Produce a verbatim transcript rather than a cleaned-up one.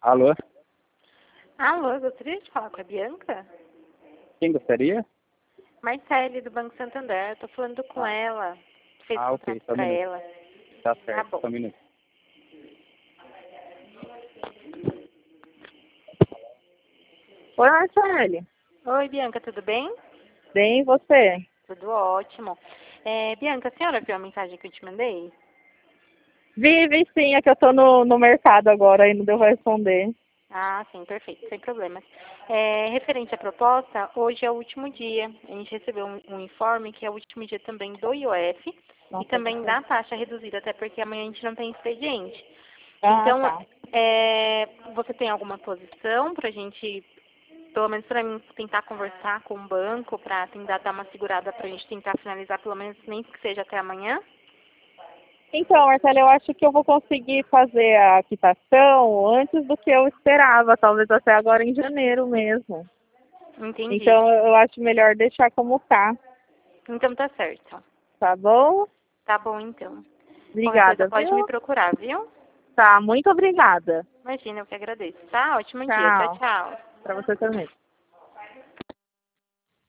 Alô? Alô, eu gostaria de falar com a Bianca? Quem gostaria? Marcele, do Banco Santander. Tô falando com Ah, ela. Fez ah ok, contrato só um pra minuto. ela. Tá Tá certo, bom. só um minuto. Oi, Marcele. Oi, Bianca, tudo bem? Bem, e você? Tudo ótimo. É, Bianca, a senhora viu a mensagem que eu te mandei? Vi, vi sim, é que eu tô no, no mercado agora e não deu pra responder. Ah, sim, perfeito, sem problemas. É, referente à proposta, hoje é o último dia. A gente recebeu um, um informe que é o último dia também do I O F e Nossa, também desculpa. da taxa reduzida, até porque amanhã a gente não tem expediente. Ah, Então, tá. é, você tem alguma posição para a gente, pelo menos para mim, tentar conversar com o banco para tentar dar uma segurada para a gente tentar finalizar, pelo menos nem que seja até amanhã? Então, Marcele, eu acho que eu vou conseguir fazer a quitação antes do que eu esperava, talvez até agora em janeiro mesmo. Entendi. Então, eu acho melhor deixar como tá, Então tá certo. tá bom? Tá bom, então. Qualquer coisa Obrigada, pode me viu? procurar, viu? Tá, muito obrigada. Imagina, eu que agradeço, tá? Ótimo dia. Tchau, Tchau. tchau. Pra você também.